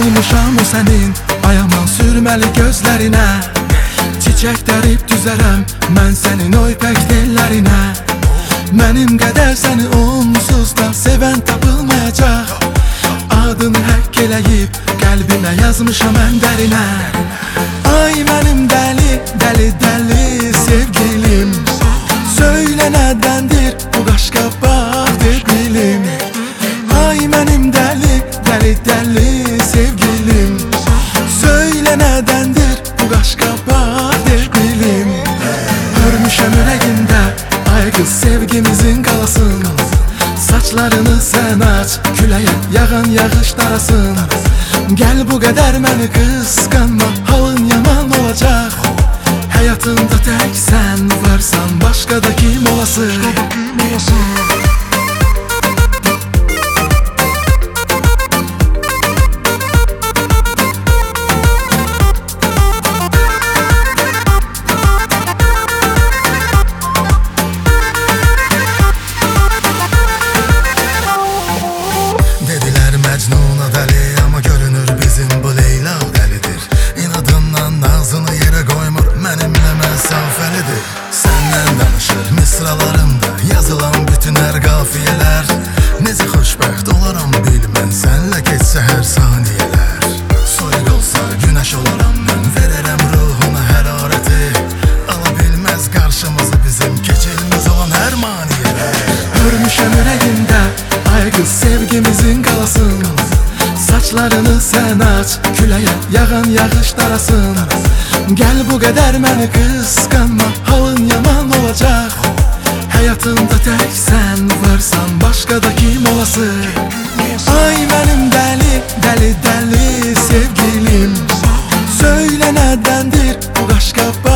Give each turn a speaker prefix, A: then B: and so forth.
A: Vurmuşam o sənin ayaman sürməli gözlərinə. Çiçək dərib düzərəm mən sənin o ipək tellərinə. Mənim qədər səni onsuz da sevən tapılmayacaq. Adını həkk eləyib qəlbimə yazmışam mən dərinə. Ay mənim dəli, dəli, dəli sevgilim, söylə nədəndir bu qaşqabaq debilim. Ay mənim dəli, dəli, dəli sevgilim, söylə nədəndir bu qaşqabaq debilim. Hörmüşəm ürəyimdə ay qız sevgimizin qalasın. Saçlarını sən aç, küləyə yağan yağış darasın. Gəl bu qədər məni qısqanma, halın yaman olacaq. Həyatımda tək sən varsan, başqa da kim olasın?
B: Dedilər Məcnuna dəli, amma görünür bizim bu Leyla dəlidir. İnadından nazını yerə qoymur, mənimlə məsafəlidir. Səndən danışır misralarımda yazılan bütün hər qafiyələr. Necə xoşbəxt olaram bilmən, sənlə keçsə hər saniyələr. Soyuq olsa günəş olaram mən, verərəm ruhuna hərarəti. Ala bilməz qarşımızı bizim keçilməz olan hər maniyələr.
A: Hörmüşəm ürəyimdə ay qız sevgimizin qalasın. Saçlarını sən aç, küləyə yağan yağış darasın. Gəl bu qədər məni qısqanma, halın yaman olacaq. Həyatımda tək sən varsan, başqa da kim olasın? Ay mənim dəli, dəli, dəli sevgilim, söylə nədəndir bu qaşqabaq